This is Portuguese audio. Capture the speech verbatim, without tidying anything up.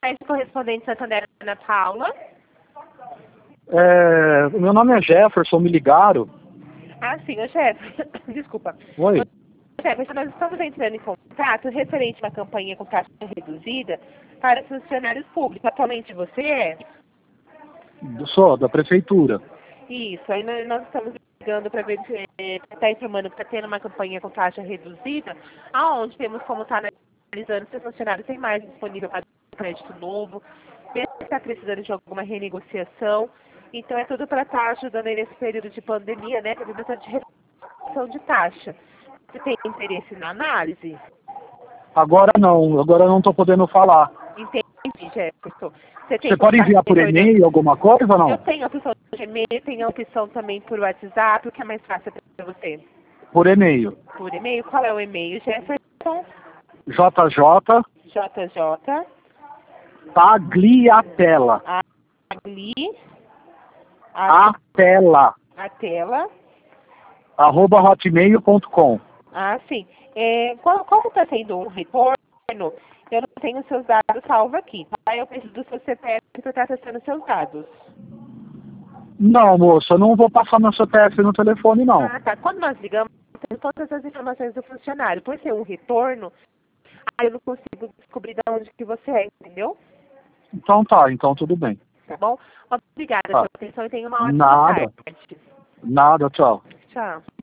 mais correspondente Santander, Ana Paula. É, o meu nome é Jefferson, me ligaram. Ah, sim, o chefe. Desculpa. Oi. Chefe, nós estamos entrando em contato referente a uma campanha com taxa reduzida para funcionários públicos. Atualmente você é? Sou da prefeitura. Isso, aí nós nós estamos ligando para ver se está informando que está tendo uma campanha com taxa reduzida, aonde temos como estar analisando se o funcionário tem mais disponível para crédito novo, ver se está precisando de alguma renegociação. Então é tudo para estar ajudando aí nesse período de pandemia, né? Teve bastante redução de taxa. Você tem interesse na análise? Agora não, agora eu não estou podendo falar. Entendi, Jefferson. Você, tem Você pode enviar por e-mail alguma coisa ou Eu não? tenho a opção de e-mail, tenho a opção também por WhatsApp, o que é mais fácil para você? Por e-mail. Por e-mail? Qual é o e-mail, Jefferson? J J J J Tagliatella. Agli a, Atela. a tela. Arroba hotmail ponto com. Ah, sim. É, qual- como está sendo um retorno, eu não tenho seus dados salvos aqui, tá? Eu preciso do seu C P F para estar testando seus dados. Não, moça, eu não vou passar meu C P F no telefone, não. Ah, tá. Quando nós ligamos, temos todas as informações do funcionário. Por ser um retorno, aí eu não consigo descobrir de onde que você é, entendeu? Então tá, então tudo bem. Tá bom? Obrigada Tá. pela atenção e tenha uma ótima Nada, tarde. nada, tchau. Tchau.